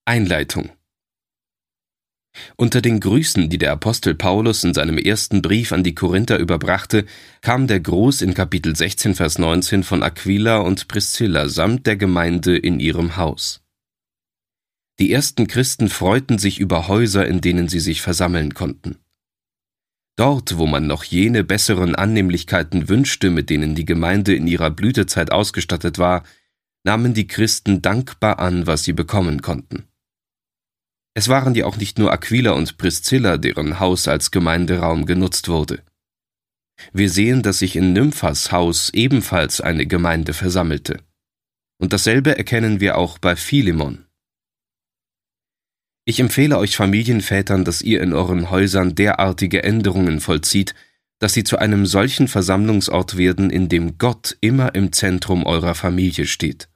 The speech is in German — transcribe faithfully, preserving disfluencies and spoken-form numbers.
Einleitung. Unter den Grüßen, die der Apostel Paulus in seinem ersten Brief an die Korinther überbrachte, kam der Gruß in Kapitel sechzehn, Vers neunzehn von Aquila und Priscilla samt der Gemeinde in ihrem Haus. Die ersten Christen freuten sich über Häuser, in denen sie sich versammeln konnten. Dort, wo man noch jene besseren Annehmlichkeiten wünschte, mit denen die Gemeinde in ihrer Blütezeit ausgestattet war, nahmen die Christen dankbar an, was sie bekommen konnten. Es waren ja auch nicht nur Aquila und Priscilla, deren Haus als Gemeinderaum genutzt wurde. Wir sehen, dass sich in Nymphas Haus ebenfalls eine Gemeinde versammelte. Und dasselbe erkennen wir auch bei Philemon. Ich empfehle euch Familienvätern, dass ihr in euren Häusern derartige Änderungen vollzieht, dass sie zu einem solchen Versammlungsort werden, in dem Gott immer im Zentrum eurer Familie steht.